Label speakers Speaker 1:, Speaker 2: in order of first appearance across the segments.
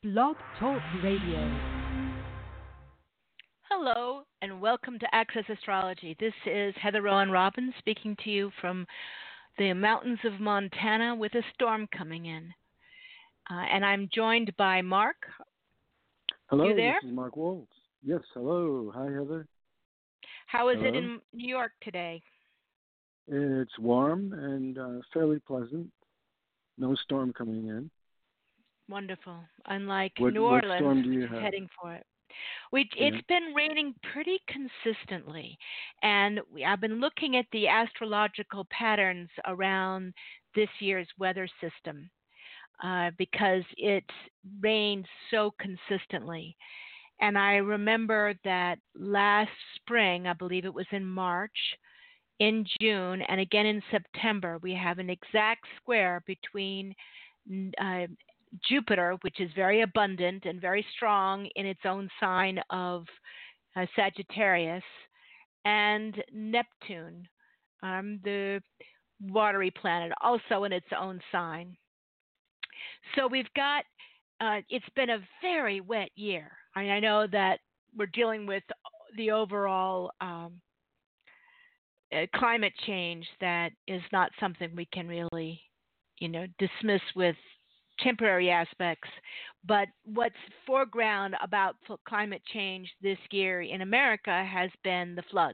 Speaker 1: Blog Talk Radio.
Speaker 2: Hello, and welcome to Access Astrology. This is Heather Rowan Robbins speaking to you from the mountains of Montana with a storm coming in. And I'm joined by Mark.
Speaker 3: Hello,
Speaker 2: You there?
Speaker 3: this is Mark Waltz. Yes, hello. Hi, Heather.
Speaker 2: How is it
Speaker 3: Hello.
Speaker 2: in New York today?
Speaker 3: It's warm and fairly pleasant. No storm coming in.
Speaker 2: Wonderful. Unlike
Speaker 3: What
Speaker 2: New
Speaker 3: storm
Speaker 2: Orleans,
Speaker 3: do you
Speaker 2: which is
Speaker 3: have?
Speaker 2: heading for it.
Speaker 3: Yeah.
Speaker 2: It's been raining pretty consistently, and I've been looking at the astrological patterns around this year's weather system because it rained so consistently. And I remember that last spring, I believe it was in March, in June, and again in September, we have an exact square between uh, Jupiter, which is very abundant and very strong in its own sign of Sagittarius, and Neptune, the watery planet, also in its own sign. So we've got, it's been a very wet year. I know that we're dealing with the overall climate change that is not something we can really, dismiss with temporary aspects. But what's foreground about climate change this year in America has been the floods.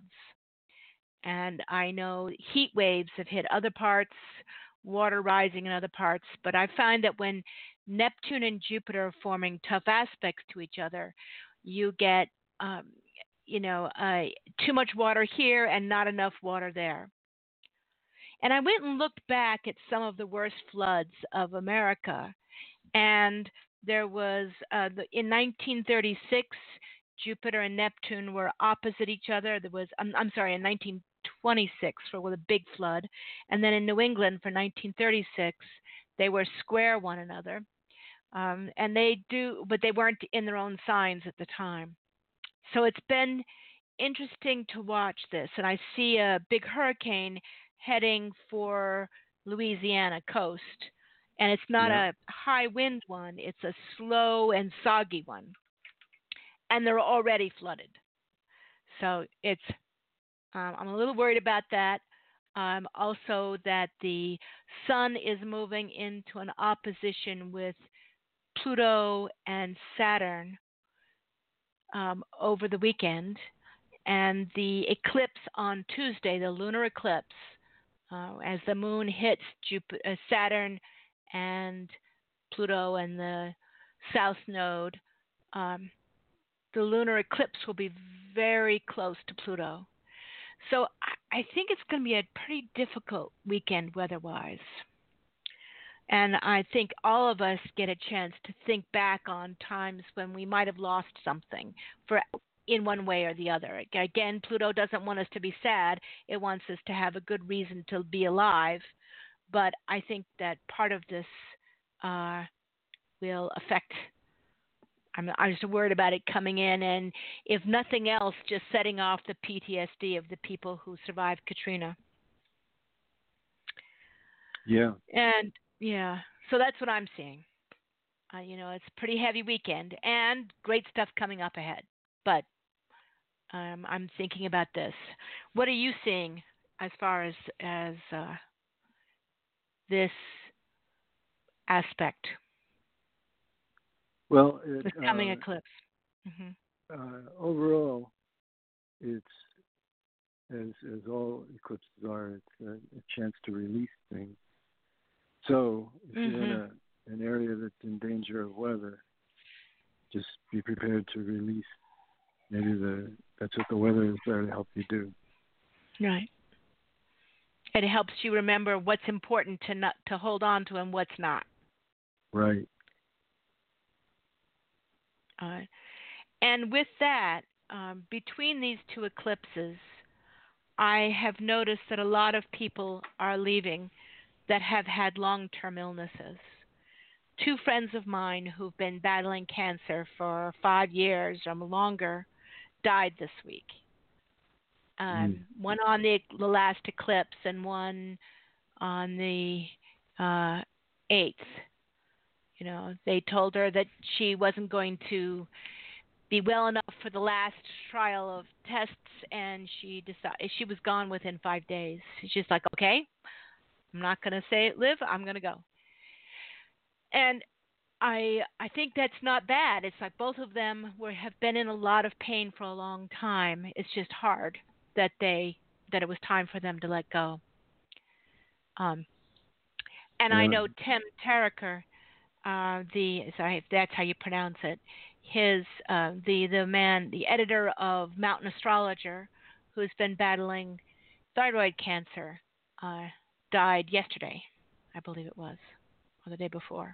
Speaker 2: And I know heat waves have hit other parts, water rising in other parts, but I find that when Neptune and Jupiter are forming tough aspects to each other, you get, um, too much water here and not enough water there. And I went and looked back at some of the worst floods of America, and there was in 1936, Jupiter and Neptune were opposite each other. There was, I'm sorry, in 1926 for the big flood, and then in New England for 1936, they were square one another, and but they weren't in their own signs at the time. So it's been interesting to watch this, and I see a big hurricane heading for Louisiana coast, and it's not a high wind one, it's a slow and soggy one, and they're already flooded. So it's I'm a little worried about that. Also that the sun is moving into an opposition with Pluto and Saturn over the weekend, and the eclipse on Tuesday, the lunar eclipse, as the moon hits Saturn and Pluto and the south node, the lunar eclipse will be very close to Pluto. So I think it's going to be a pretty difficult weekend weather-wise. And I think all of us get a chance to think back on times when we might have lost something in one way or the other. Again, Pluto doesn't want us to be sad. It wants us to have a good reason to be alive. But I think that part of this will affect. I'm just worried about it coming in, and if nothing else, just setting off the PTSD of the people who survived Katrina.
Speaker 3: Yeah.
Speaker 2: And yeah, so that's what I'm seeing. It's a pretty heavy weekend and great stuff coming up ahead. But I'm thinking about this. What are you seeing as far as this aspect?
Speaker 3: Well,
Speaker 2: the coming eclipse. Mm-hmm.
Speaker 3: Overall, it's as all eclipses are. It's a chance to release things. So if you're in an area that's in danger of weather, just be prepared to release. Maybe that's what the weather is there to help you do.
Speaker 2: Right. It helps you remember what's important to hold on to and what's not.
Speaker 3: Right.
Speaker 2: And with that, between these two eclipses, I have noticed that a lot of people are leaving that have had long-term illnesses. Two friends of mine who've been battling cancer for 5 years or longer died this week. One on the last eclipse and one on the 8th. They told her that she wasn't going to be well enough for the last trial of tests, and she decided she was gone within 5 days. She's like, okay, I'm not going to say it live. I'm going to go. And I think that's not bad. It's like both of them have been in a lot of pain for a long time. It's just hard that it was time for them to let go. And I know Tim Taraker, sorry if that's how you pronounce it. The editor of Mountain Astrologer, who's been battling thyroid cancer, died yesterday, I believe it was, or the day before.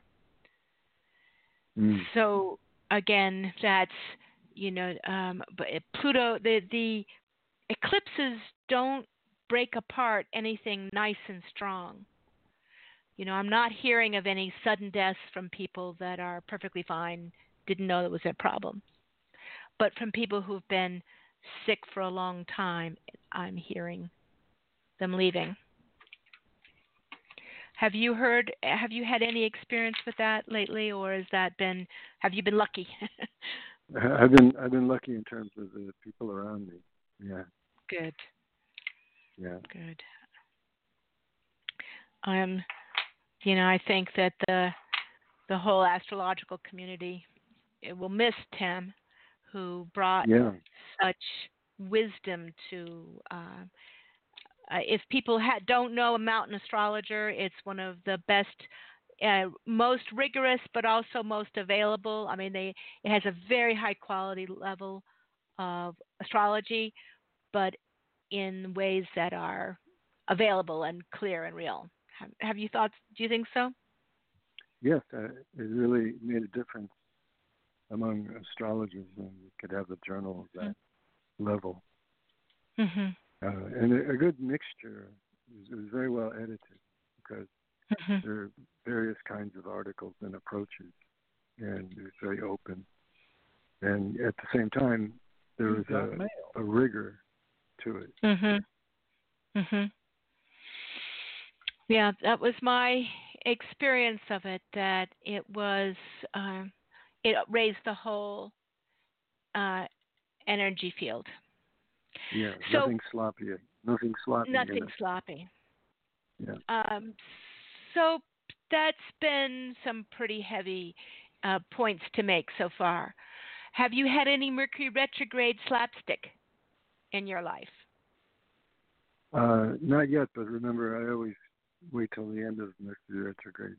Speaker 2: So again, that's but Pluto, the eclipses don't break apart anything nice and strong. I'm not hearing of any sudden deaths from people that are perfectly fine, didn't know that was a problem. But from people who've been sick for a long time, I'm hearing them leaving. Have you had any experience with that lately, or have you been lucky?
Speaker 3: I've been lucky in terms of the people around me. Yeah.
Speaker 2: Good.
Speaker 3: Yeah.
Speaker 2: Good. I think that the whole astrological community, it will miss Tim, who brought such wisdom to. If people don't know a mountain astrologer, it's one of the best, most rigorous, but also most available. I mean, it has a very high quality level of astrology, but in ways that are available and clear and real. Have you thought? Do you think so?
Speaker 3: Yes, it really made a difference among astrologers, and you could have a journal of that level.
Speaker 2: Mm-hmm.
Speaker 3: And a good mixture. It was very well edited because there are various kinds of articles and approaches, and it was very open. And at the same time, there was a rigor to it.
Speaker 2: Mm-hmm. Mm-hmm. Yeah, that was my experience of it. That it was, it raised the whole energy field.
Speaker 3: Yeah, nothing sloppy. Nothing sloppy.
Speaker 2: Nothing sloppy.
Speaker 3: Yeah.
Speaker 2: So that's been some pretty heavy points to make so far. Have you had any Mercury retrograde slapstick in your life?
Speaker 3: Not yet, but remember, I always wait till the end of Mercury retrograde.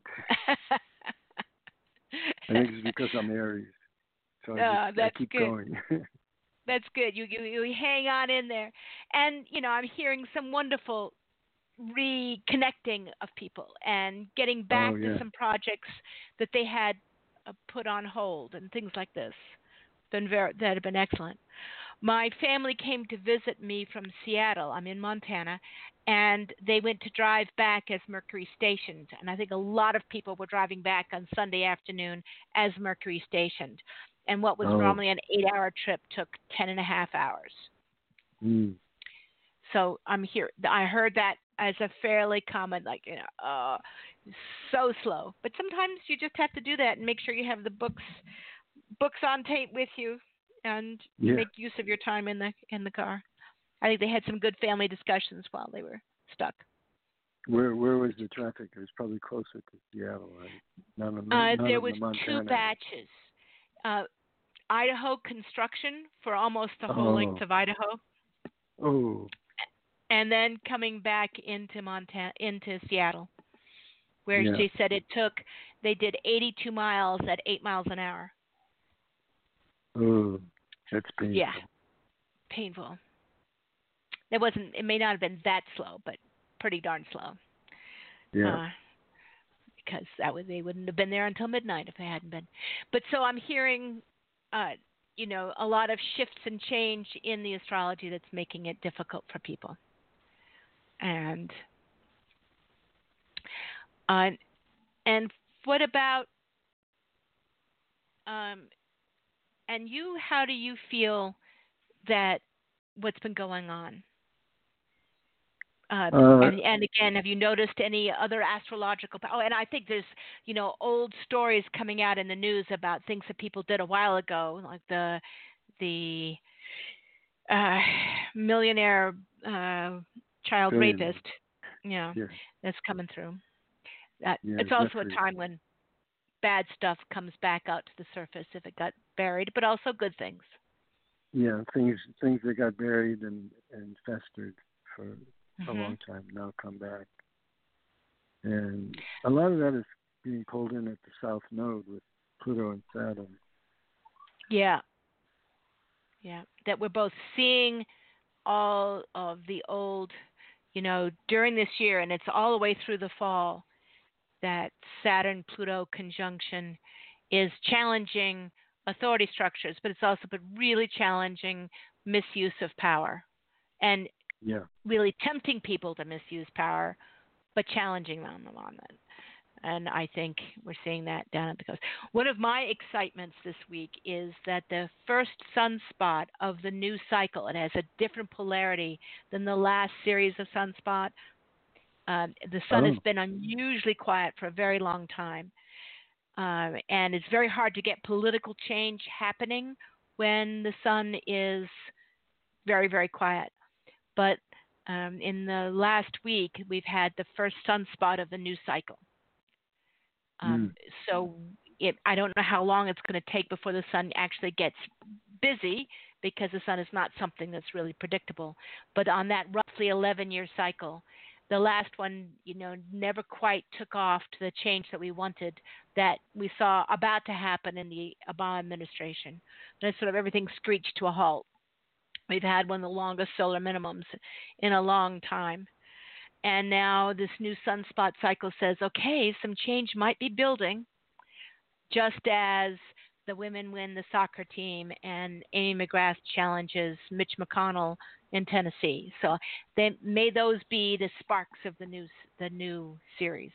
Speaker 3: I think it's because I'm Aries, so I keep
Speaker 2: good.
Speaker 3: going.
Speaker 2: That's good. You hang on in there, and I'm hearing some wonderful reconnecting of people and getting back to some projects that they had put on hold and things like this. That have been excellent. My family came to visit me from Seattle. I'm in Montana, and they went to drive back as Mercury stationed. And I think a lot of people were driving back on Sunday afternoon as Mercury stationed. And what was normally an 8-hour trip took 10.5 hours. So I'm here. I heard that as a fairly common, so slow. But sometimes you just have to do that and make sure you have the books on tape with you, and make use of your time in the car. I think they had some good family discussions while they were stuck.
Speaker 3: Where was the traffic? It was probably closer to Seattle, right?
Speaker 2: There was 2 batches. Idaho construction for almost the whole length of Idaho.
Speaker 3: Oh.
Speaker 2: And then coming back into Seattle, where she said they did 82 miles at 8 miles an hour.
Speaker 3: Oh, that's painful.
Speaker 2: Yeah, painful. It may not have been that slow, but pretty darn slow.
Speaker 3: Yeah.
Speaker 2: Because they wouldn't have been there until midnight if they hadn't been. But so I'm hearing, a lot of shifts and change in the astrology that's making it difficult for people. And what about and you? How do you feel that what's been going on? And again, have you noticed any other astrological? Oh, and I think there's old stories coming out in the news about things that people did a while ago, like the uh, millionaire child
Speaker 3: Billionaire.
Speaker 2: rapist. Yeah,
Speaker 3: Yeah.
Speaker 2: that's coming through.
Speaker 3: Yeah,
Speaker 2: It's also
Speaker 3: Jeffrey.
Speaker 2: a time when bad stuff comes back out to the surface if it got buried, but also good things.
Speaker 3: Yeah, things that got buried and festered for a
Speaker 2: Mm-hmm.
Speaker 3: long time now come back. And a lot of that is being pulled in at the South Node with Pluto and Saturn.
Speaker 2: Yeah. Yeah. That we're both seeing all of the old, during this year, and it's all the way through the fall, that Saturn Pluto conjunction is challenging authority structures, but it's also been really challenging misuse of power and really tempting people to misuse power, but challenging them on it. And I think we're seeing that down at the coast. One of my excitements this week is that the first sunspot of the new cycle, it has a different polarity than the last series of sunspot. The sun has been unusually quiet for a very long time. And it's very hard to get political change happening when the sun is very, very quiet. But in the last week, we've had the first sunspot of the new cycle. So I don't know how long it's going to take before the sun actually gets busy, because the sun is not something that's really predictable. But on that roughly 11-year cycle, the last one, never quite took off to the change that we wanted, that we saw about to happen in the Obama administration. Then sort of everything screeched to a halt. We've had one of the longest solar minimums in a long time. And now this new sunspot cycle says, okay, some change might be building, just as the women win the soccer team and Amy McGrath challenges Mitch McConnell in Tennessee. So may those be the sparks of the new series.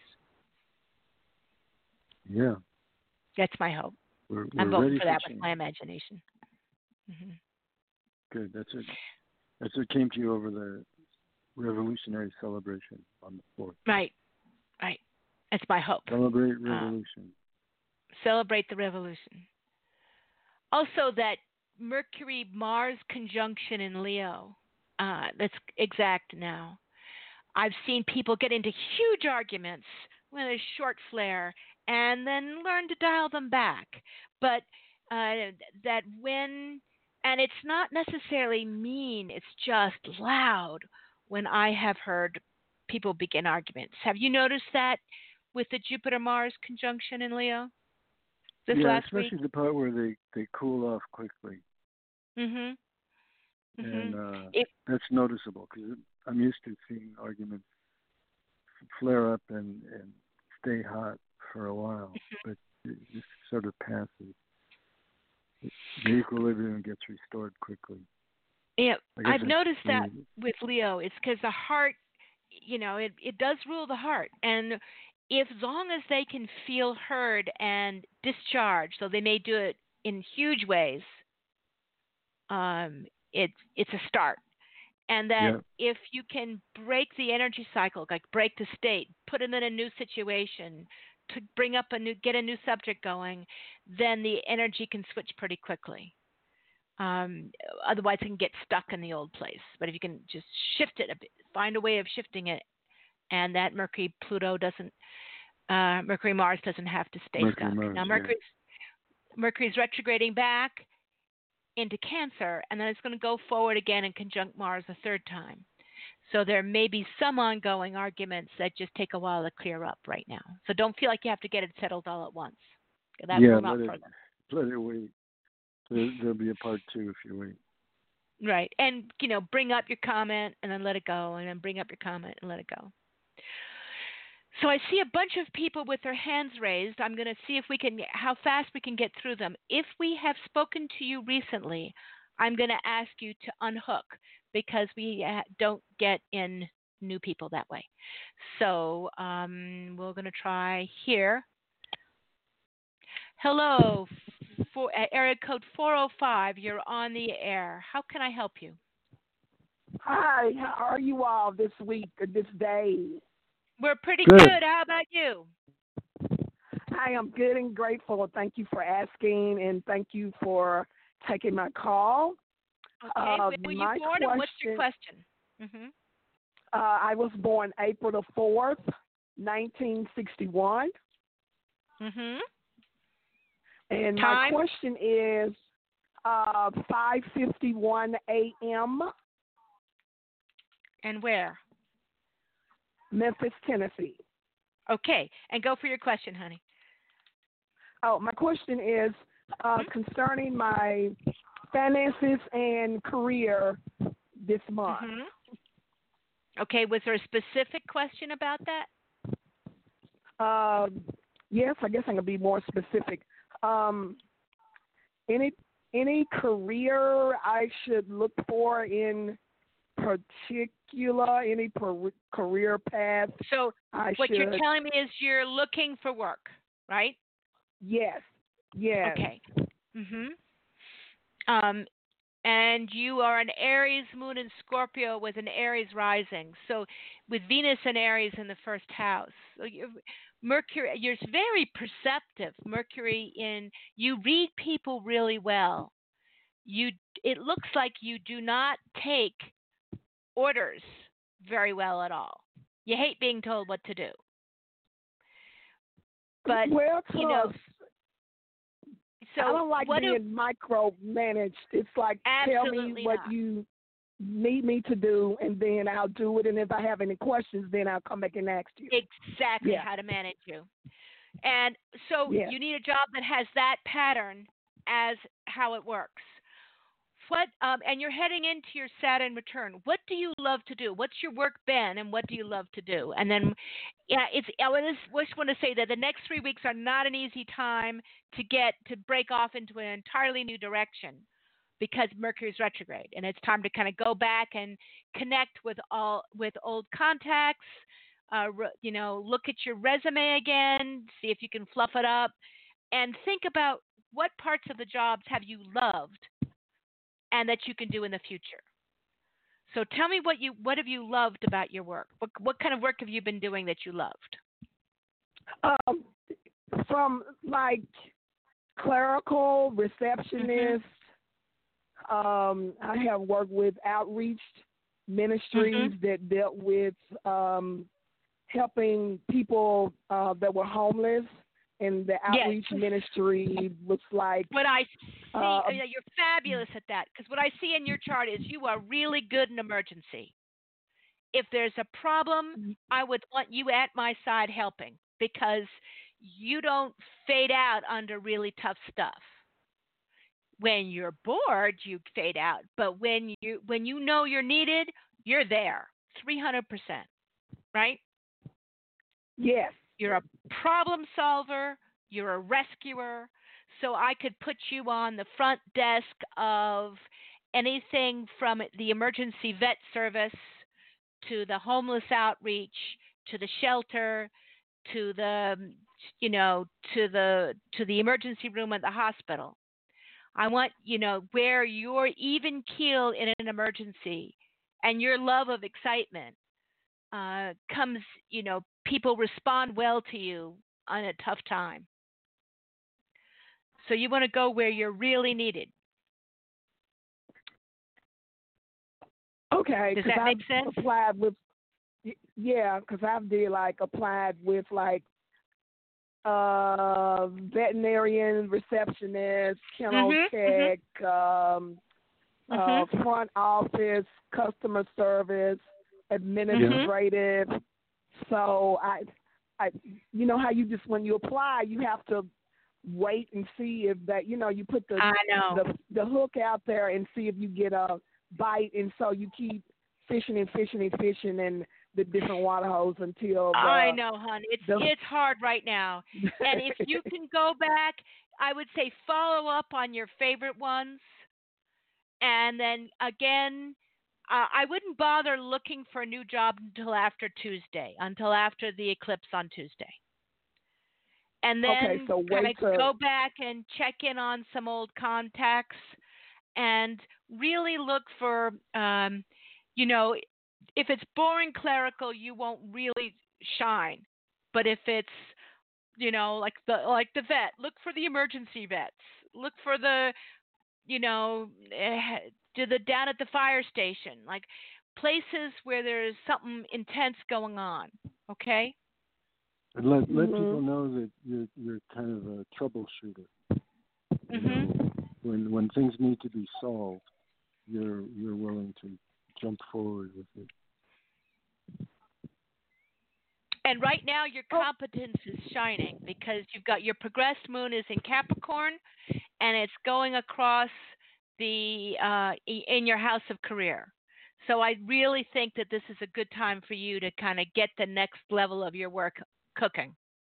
Speaker 3: Yeah.
Speaker 2: That's my hope.
Speaker 3: We're
Speaker 2: I'm voting for that
Speaker 3: change.
Speaker 2: with my imagination. Mm-hmm.
Speaker 3: Good. That's what came to you over the revolutionary celebration on the 4th.
Speaker 2: Right. That's my hope.
Speaker 3: Celebrate revolution.
Speaker 2: Celebrate the revolution. Also, that Mercury-Mars conjunction in Leo, that's exact now. I've seen people get into huge arguments with a short flare and then learn to dial them back. But that when, and it's not necessarily mean, it's just loud when I have heard people begin arguments. Have you noticed that with the Jupiter-Mars conjunction in Leo this last
Speaker 3: especially
Speaker 2: week?
Speaker 3: the part where they cool off quickly.
Speaker 2: Mm-hmm.
Speaker 3: And that's noticeable, because I'm used to seeing arguments flare up and stay hot for a while, but it just sort of passes. The equilibrium gets restored quickly.
Speaker 2: Yeah, I've noticed that with Leo. It's because the heart, it does rule the heart. And as long as they can feel heard and discharged, so they may do it in huge ways, it's a start. And that if you can break the energy cycle, like break the state, put them in a new situation, to bring up get a new subject going, then the energy can switch pretty quickly. Otherwise, it can get stuck in the old place. But if you can just shift it a bit, find a way of shifting it, and that Mercury Mars doesn't have to stay stuck. Now Mercury's retrograding back into Cancer, and then it's going to go forward again and conjunct Mars a third time. So there may be some ongoing arguments that just take a while to clear up right now. So don't feel like you have to get it settled all at once. Let
Speaker 3: it wait. There'll be a part 2 if you wait.
Speaker 2: Right. And, bring up your comment and then let it go, and then bring up your comment and let it go. So I see a bunch of people with their hands raised. I'm going to see how fast we can get through them. If we have spoken to you recently, I'm going to ask you to unhook, because we don't get in new people that way. So we're going to try here. Hello, area code 405. You're on the air. How can I help you?
Speaker 4: Hi, how are you all this week or this day?
Speaker 2: We're pretty
Speaker 3: Good.
Speaker 2: good. How about you?
Speaker 4: I am good and grateful. Thank you for asking, and thank you for taking my call.
Speaker 2: Okay. Where were you
Speaker 4: My
Speaker 2: born, and what's your question?
Speaker 4: I was born April the 4th, 1961, and my
Speaker 2: Time?
Speaker 4: question is 5:51 a.m.
Speaker 2: And where?
Speaker 4: Memphis, Tennessee.
Speaker 2: Okay. And go for your question, honey.
Speaker 4: Oh, my question is concerning my finances and career this month.
Speaker 2: Okay. Was there a specific question about that?
Speaker 4: Yes, I guess I'm gonna be more specific. Any career I should look for in particular? Any career path?
Speaker 2: So what you're telling me is you're looking for work, right?
Speaker 4: Yes. Yes.
Speaker 2: Okay. And you are an Aries moon in Scorpio with an Aries rising. So with Venus and Aries in the first house. So Mercury, you're very perceptive. Mercury you read people really well. It looks like you do not take orders very well at all. You hate being told what to do. But so
Speaker 4: I don't like being micromanaged. It's like tell me what you need me to do, and then I'll do it. And if I have any questions, then I'll come back and ask you.
Speaker 2: Exactly how to manage you. And so you need a job that has that pattern as how it works. And you're heading into your Saturn return. What do you love to do? What's your work been, and what do you love to do? And then, I just want to say that the next 3 weeks are not an easy time to break off into an entirely new direction because Mercury's retrograde, and it's time to kind of go back and connect with old contacts. Look at your resume again, see if you can fluff it up, and think about what parts of the jobs have you loved and that you can do in the future. So tell me what have you loved about your work? What kind of work have you been doing that you loved?
Speaker 4: From like clerical receptionist. I have worked with outreach ministries that dealt with helping people that were homeless. And the outreach ministry looks like
Speaker 2: what I see. You're fabulous at that, because what I see in your chart is you are really good in emergency. If there's a problem, I would want you at my side helping, because you don't fade out under really tough stuff. When you're bored, you fade out, but when you know you're needed, you're there 300%, right?
Speaker 4: Yes.
Speaker 2: You're a problem solver. You're a rescuer. So I could put you on the front desk of anything from the emergency vet service to the homeless outreach to the shelter to the to the emergency room at the hospital. I want where you're even keeled in an emergency and your love of excitement comes, people respond well to you on a tough time. So you want to go where you're really needed.
Speaker 4: Okay.
Speaker 2: Does that make sense?
Speaker 4: Applied with, because I've applied with veterinarian, receptionist, kennel tech, front office, customer service, administrative. So I you know how you just when you apply, you have to wait and see if that you put the hook out there and see if you get a bite, and so you keep fishing and the different water holes until
Speaker 2: I know, hon. It's hard right now. And if you can go back, I would say follow up on your favorite ones. And then again, I wouldn't bother looking for a new job until after Tuesday, until after the eclipse on Tuesday. And then go back and check in on some old contacts and really look for you know, if it's boring clerical, you won't really shine. But if it's, you know, like the vet, look for the emergency vets. Look for the, you know, to the down at the fire station, like places where there's something intense going on. Okay.
Speaker 3: And let people know that you're kind of a troubleshooter. When things need to be solved, you're willing to jump forward with it.
Speaker 2: And right now, your competence is shining because you've got your progressed moon is in Capricorn, and it's going across the in your house of career. So I really think that this is a good time for you to kind of get the next level of your work cooking.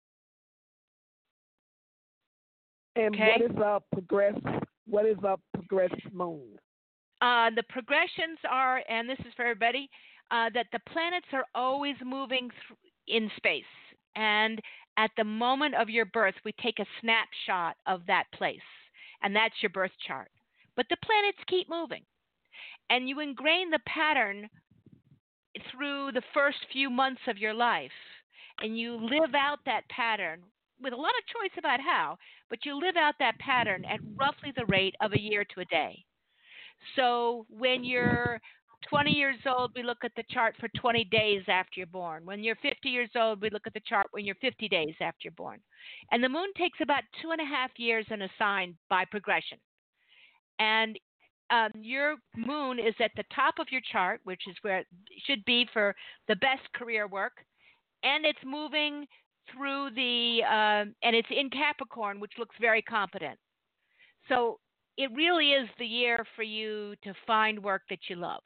Speaker 4: And
Speaker 2: okay?
Speaker 4: What is a progressed moon?
Speaker 2: The progressions are, and this is for everybody, that the planets are always moving in space. And at the moment of your birth, we take a snapshot of that place, and that's your birth chart. But the planets keep moving. And you ingrain the pattern through the first few months of your life, and you live out that pattern with a lot of choice about how, but you live out that pattern at roughly the rate of a year to a day. So when you're 20 years old, we look at the chart for 20 days after you're born. When you're 50 years old, we look at the chart when you're 50 days after you're born. And the moon takes about 2.5 years in a sign by progression. And your moon is at the top of your chart, which is where it should be for the best career work. And it's moving through and it's in Capricorn, which looks very competent. So it really is the year for you to find work that you love.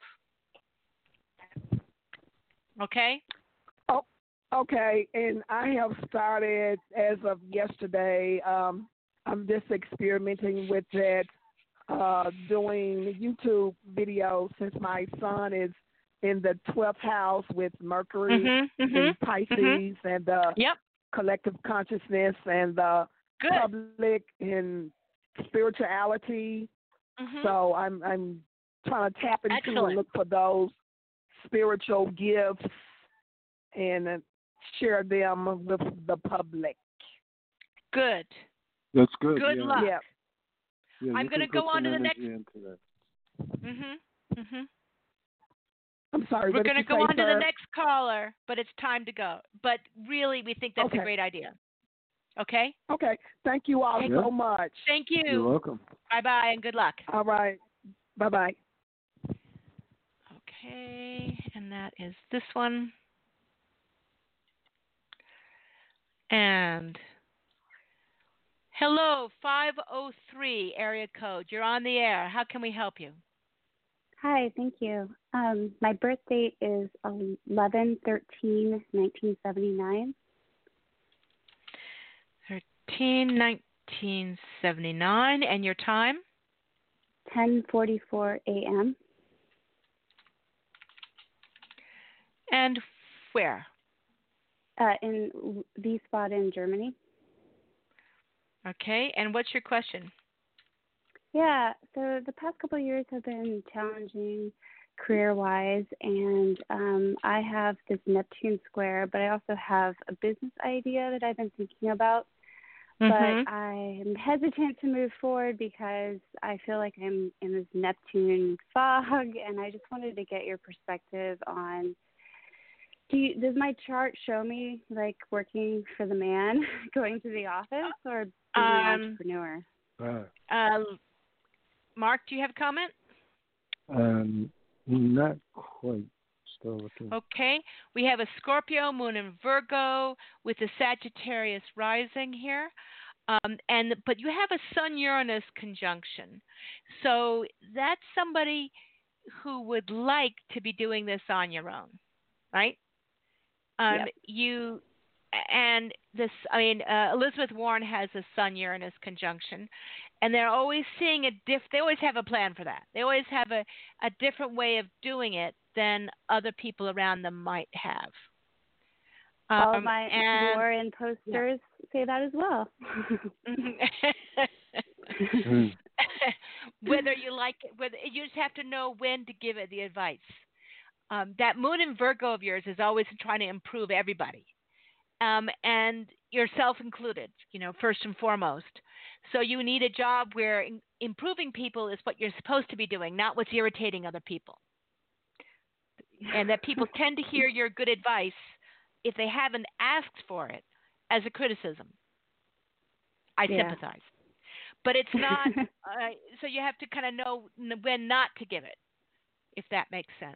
Speaker 2: Okay?
Speaker 4: Oh, okay. And I have started as of yesterday. I'm just experimenting with that, doing YouTube videos since my son is in the 12th house with Mercury in Pisces and collective consciousness and the public and spirituality. So I'm trying to tap into and look for those spiritual gifts and share them with the public.
Speaker 2: Good.
Speaker 3: That's good.
Speaker 2: Good luck.
Speaker 4: Yeah.
Speaker 3: Yeah,
Speaker 2: I'm going to go on to the next.
Speaker 4: I'm sorry.
Speaker 2: We're going to go on to the next caller, but it's time to go. But really, we think that's a great idea. Okay?
Speaker 4: Okay. Thank you all so much.
Speaker 2: Thank you.
Speaker 3: You're welcome.
Speaker 2: Bye-bye and good luck.
Speaker 4: All right. Bye-bye.
Speaker 2: Okay, and that is this one. And hello, 503 area code. You're on the air. How can we help you?
Speaker 5: Hi, thank you. My birth date is 11/13/1979.
Speaker 2: 13/1979, and your time?
Speaker 5: 10:44 a.m.
Speaker 2: And where?
Speaker 5: In Wiesbaden, Germany.
Speaker 2: Okay, and what's your question?
Speaker 5: Yeah, so the past couple of years have been challenging career-wise, and I have this Neptune square, but I also have a business idea that I've been thinking about. But I'm hesitant to move forward because I feel like I'm in this Neptune fog, and I just wanted to get your perspective on, does my chart show me like working for the man, going to the office, or being an entrepreneur?
Speaker 2: Mark, do you have a comment?
Speaker 3: Not quite. Still looking.
Speaker 2: Okay. We have a Scorpio, Moon in Virgo, with a Sagittarius rising here. But you have a Sun-Uranus conjunction. So that's somebody who would like to be doing this on your own, right? Elizabeth Warren has a Sun-Uranus conjunction, and they're always seeing they always have a plan for that. They always have a different way of doing it than other people around them might have.
Speaker 5: All of my Warren posters say that as well.
Speaker 2: Whether you like it, you just have to know when to give it the advice. that moon in Virgo of yours is always trying to improve everybody, and yourself included, first and foremost. So you need a job where improving people is what you're supposed to be doing, not what's irritating other people. And that people tend to hear your good advice if they haven't asked for it as a criticism. I sympathize. But it's not, so you have to kind of know when not to give it, if that makes sense.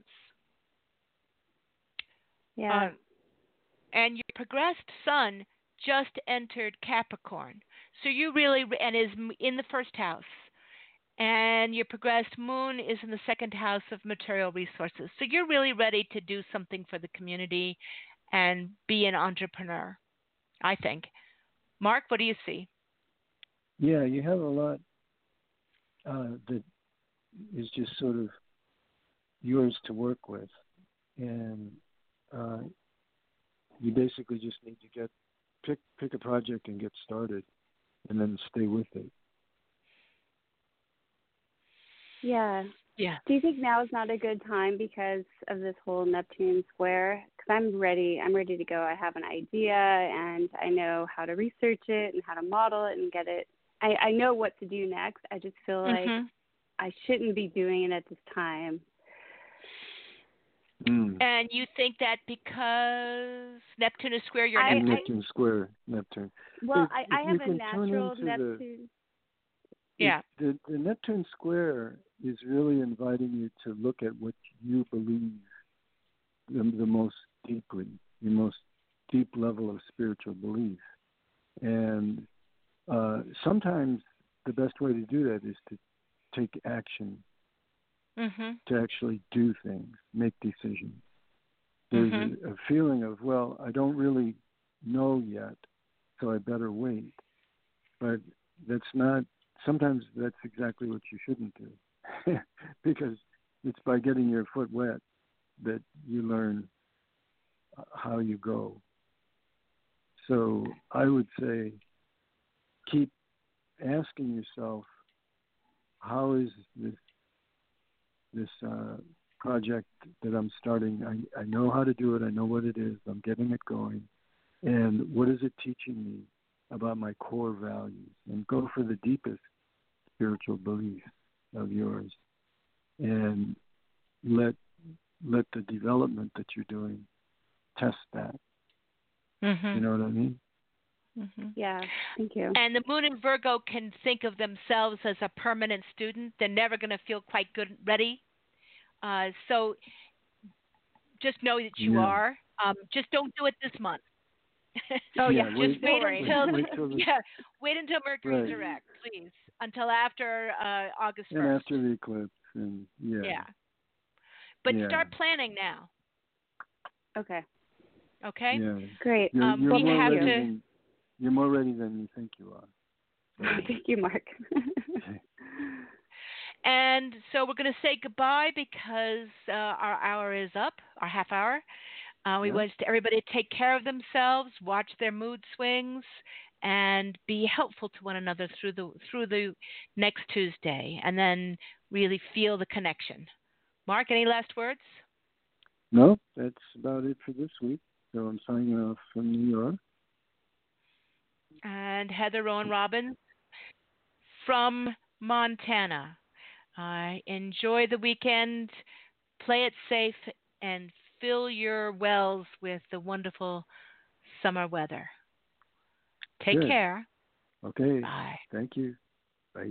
Speaker 5: Yeah.
Speaker 2: And your progressed sun just entered Capricorn. So you really, and is in the first house. And your progressed moon is in the second house of material resources. So you're really ready to do something for the community and be an entrepreneur, I think. Mark, what do you see?
Speaker 3: Yeah, you have a lot that is just sort of yours to work with. And you basically just need to pick a project and get started and then stay with it.
Speaker 5: Yeah. Do you think now is not a good time because of this whole Neptune square? Because I'm ready to go. I have an idea and I know how to research it and how to model it and get it. I know what to do next. I just feel like I shouldn't be doing it at this time.
Speaker 2: And you think that because Neptune is square, you're
Speaker 3: Neptune square, Neptune.
Speaker 5: Well, I have a natural Neptune.
Speaker 3: The Neptune square is really inviting you to look at what you believe the most deeply, your most deep level of spiritual belief. And sometimes the best way to do that is to take action, to actually do things, make decisions. There's a feeling of, well, I don't really know yet, so I better wait. But sometimes that's exactly what you shouldn't do, because it's by getting your foot wet that you learn how you go. So I would say keep asking yourself, how is this project that I'm starting? I know how to do it. I know what it is. I'm getting it going. And what is it teaching me about my core values? And go for the deepest spiritual belief of yours, and let the development that you're doing test that. You know what I mean?
Speaker 5: Yeah, thank you.
Speaker 2: And the moon in Virgo can think of themselves as a permanent student. They're never going to feel quite good ready. So just know that you are. Just don't do it this month. Just wait until Mercury's direct, please. Until after August 1st.
Speaker 3: And after the eclipse. But
Speaker 2: start planning now.
Speaker 5: Okay.
Speaker 3: Yeah.
Speaker 5: Great.
Speaker 3: You're more ready than you think you are.
Speaker 5: Thank you, Mark.
Speaker 2: And so we're going to say goodbye because our hour is up, our half hour. We want everybody to take care of themselves, watch their mood swings, and be helpful to one another through the next Tuesday, and then really feel the connection. Mark, any last words?
Speaker 3: No, that's about it for this week. So I'm signing off from New York.
Speaker 2: And Heather Rowan Robbins from Montana. Enjoy the weekend, play it safe, and fill your wells with the wonderful summer weather. Take care.
Speaker 3: Okay.
Speaker 2: Bye.
Speaker 3: Thank you. Bye.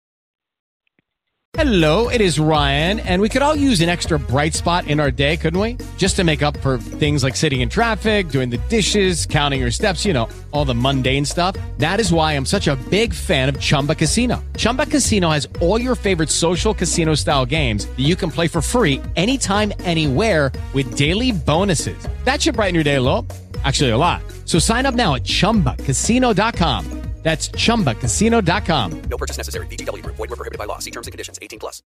Speaker 6: Hello, it is Ryan, and we could all use an extra bright spot in our day, couldn't we? Just to make up for things like sitting in traffic, doing the dishes, counting your steps, all the mundane stuff. That is why I'm such a big fan of Chumba Casino. Chumba Casino has all your favorite social casino-style games that you can play for free anytime, anywhere with daily bonuses. That should brighten your day a little. Actually, a lot. So sign up now at ChumbaCasino.com. That's ChumbaCasino.com.
Speaker 7: No purchase necessary. VGW Group. Void where prohibited by law. See terms and conditions. 18+.